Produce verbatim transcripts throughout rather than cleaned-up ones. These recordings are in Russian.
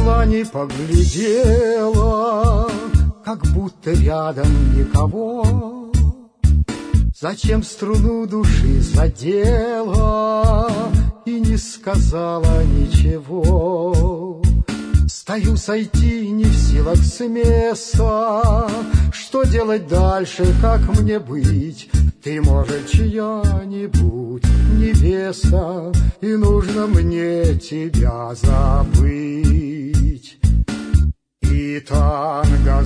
прошла, не поглядела, как будто рядом никого. Зачем струну души задела и не сказала ничего? Стою сойти не в силах с места. Что делать дальше, как мне быть? Ты, может, чья-нибудь невеста, и нужно мне тебя забыть. И танго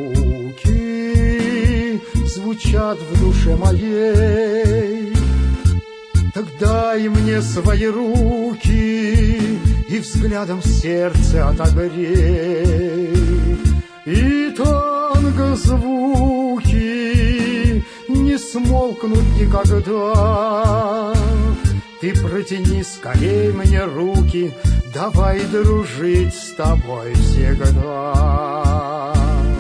звуки звучат в душе моей. Так дай мне свои руки и взглядом сердце отогрей. И танго звуки не смолкнут никогда. Ты протяни скорей мне руки, давай дружить с тобой всегда.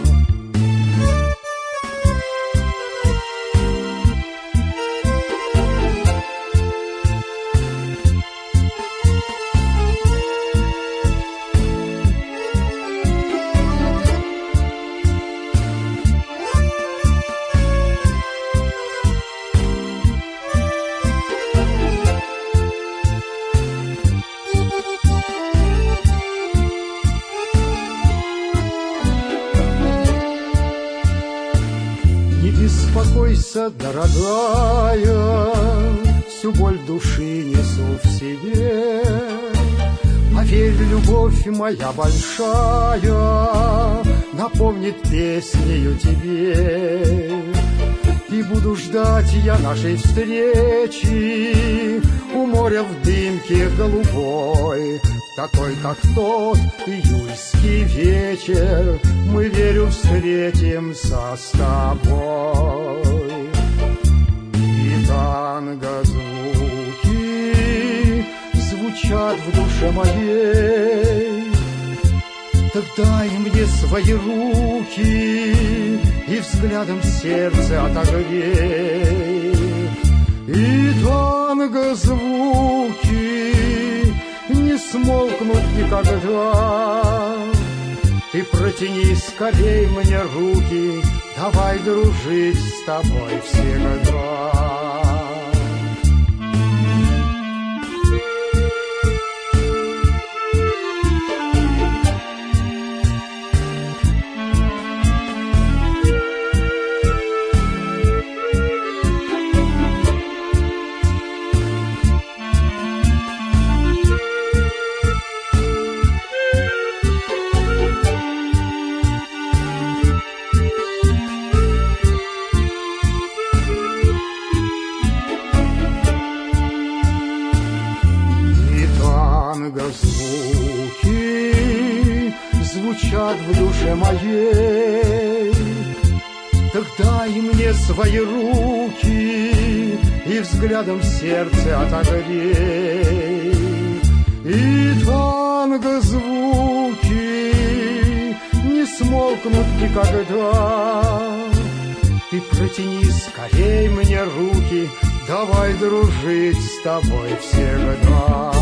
Не беспокойся, дорогая, всю боль души несу в себе. Поверь, любовь моя большая напомнит песнею тебе. И буду ждать я нашей встречи у моря в дымке голубой. Такой, как тот июльский вечер, мы, верю, встретимся с тобой. И танго звуки звучат в душе моей. Так дай мне свои руки и взглядом сердце отогрей. И танго звуки не смолкнут никогда. Ты протяни скорей мне руки, давай дружить с тобой всегда. Звуки звучат в душе моей. Так дай мне свои руки и взглядом сердце отогрей. И танго звуки не смолкнут никогда. Ты протяни скорей мне руки, давай дружить с тобой всегда.